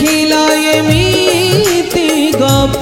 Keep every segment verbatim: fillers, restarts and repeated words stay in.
लिखिला एमिति गप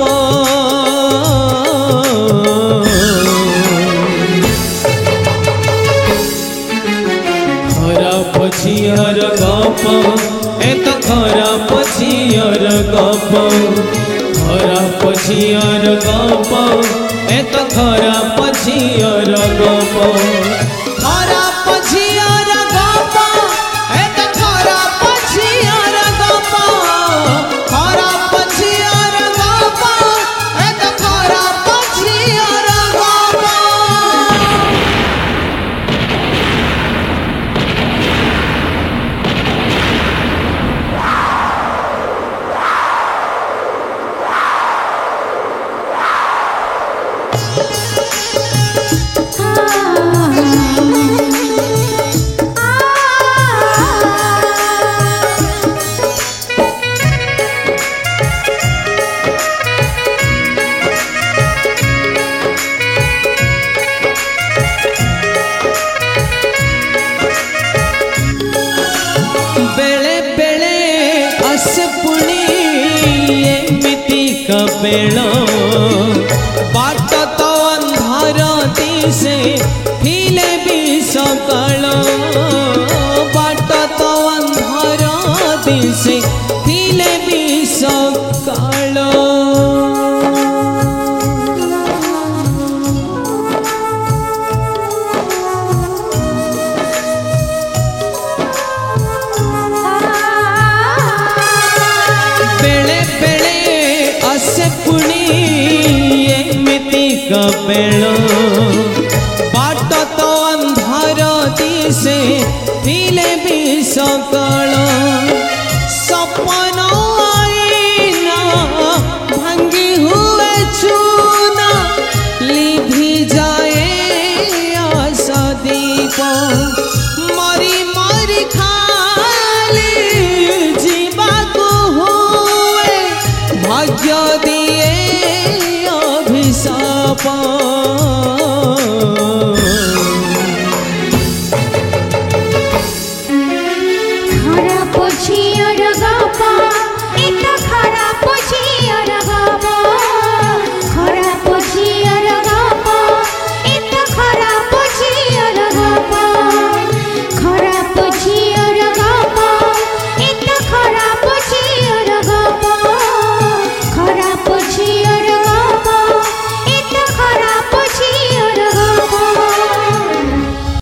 खराब झियर गप ए तो खराब झियर गप खराब झियर गप ए तो खराब झियर गप खराब झियर गप ए तो खराब झियर गप खराब झियर गप ए तो खराब झियर गप बेल बाट तो अंधार दिसे फिले भी सकाळ बाट तो अंधार दिसे फिले भी सकाळ बेले बेले आसे पुणी एमिति बेल बाट तो अंधार दिसे फिले भी सकाळ सपन आईना भांगी हुए चूना लिभि जाए आशा दीप मरी मरी खाली जीवाको हुए भाग्य दिए अभिशाप